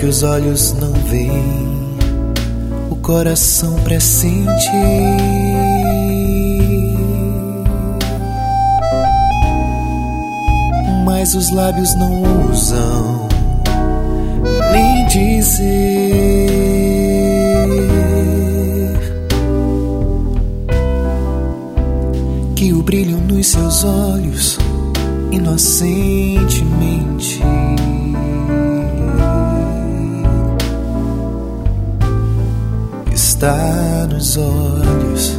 os olhos não veem, o coração pressente. Mas os lábios não ousam nem dizer que o brilho nos seus olhos inocentemente está nos olhos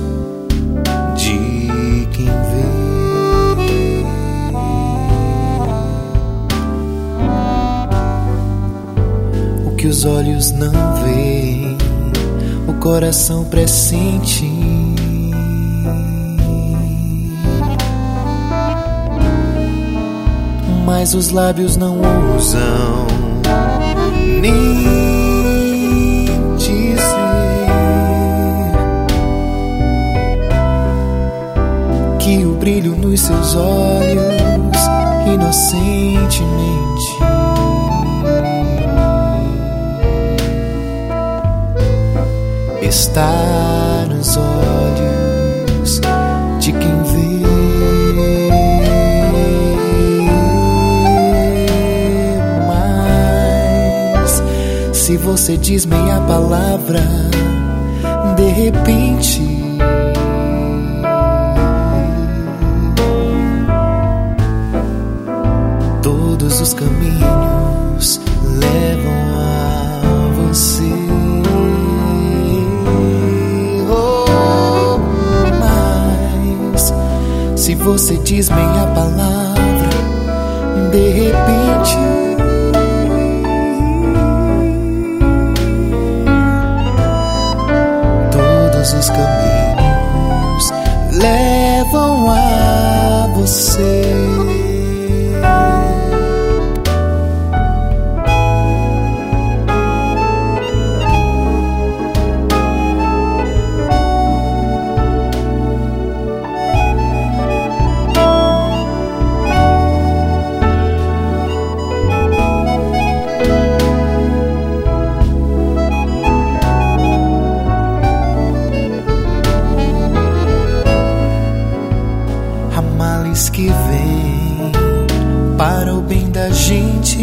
de quem vê. O que os olhos não veem, o coração pressente. Mas os lábios não ousam nem dizer que o brilho nos seus olhos inocentemente está nos olhos de quem vê. Se você diz meia palavra, de repente todos os caminhos levam a você. Oh, mas se você diz meia palavra, de repente os caminhos levam a você. Que vem para o bem da gente,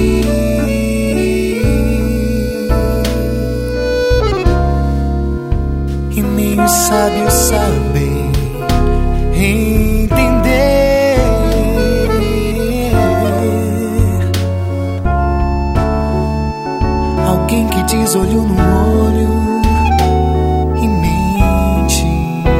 e nem os sábios sabem entender alguém que diz olho no olho e mente.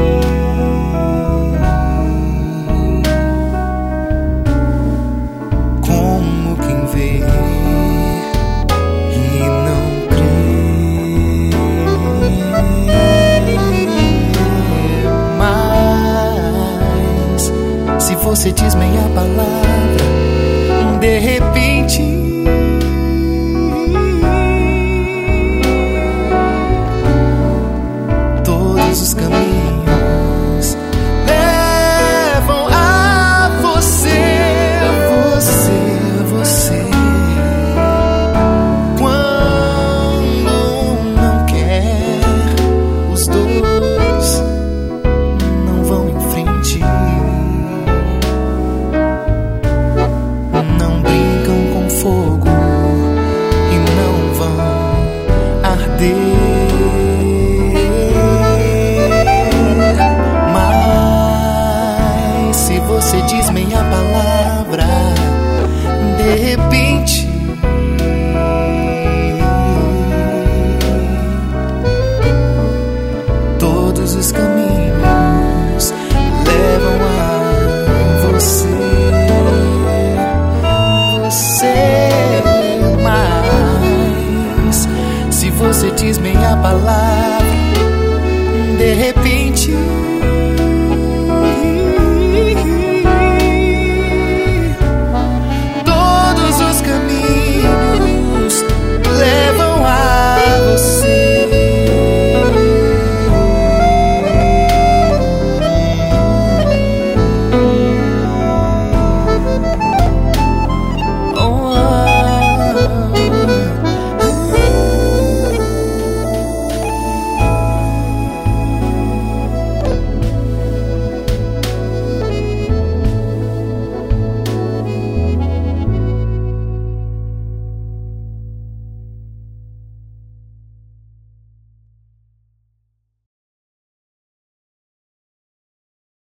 Se você diz meia palavra, de repente todos os caminhos